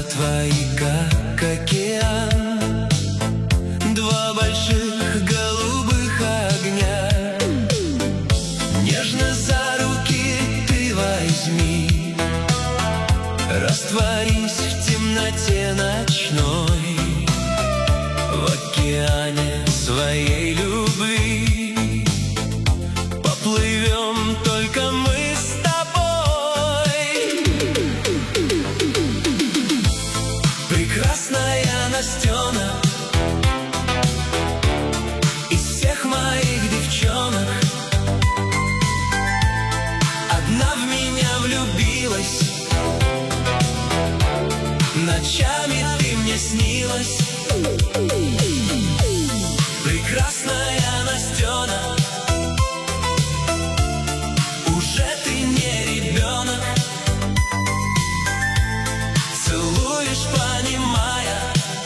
твои, как океан, два больших голубых огня. Нежно за руки ты возьми, растворись в темноте ночной, в океане своей любви. Поплывем только мы с тобой. Прекрасная Настена, из всех моих девчонок одна в меня влюбилась. Ночами ты мне снилась. Прекрасная Настена, уже ты не ребенок. Целуешь, понимая,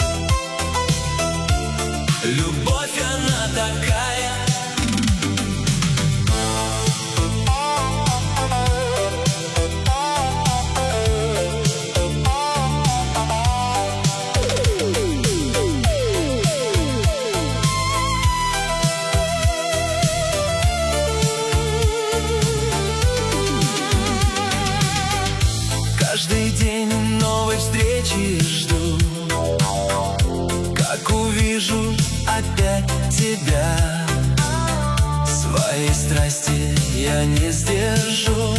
любовь она такая. Каждый день новой встречи жду, как увижу опять тебя. Своей страсти я не сдержу,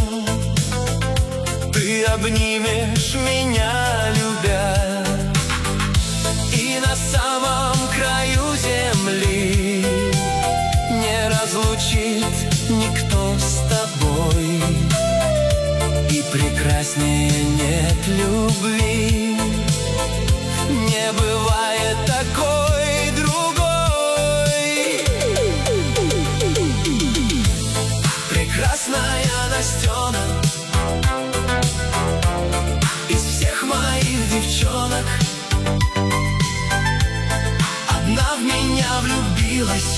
ты обнимешь меня, любя, и на самом краю земли не разлучит никто с тобой. И прекраснее нет любви, не бывает такой другой. Прекрасная Настена, из всех моих девчонок одна в меня влюбилась.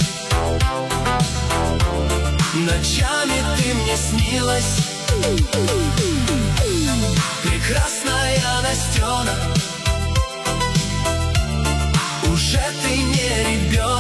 Ночами ты мне снилась. Прекрасная Настена, уже ты не ребенок.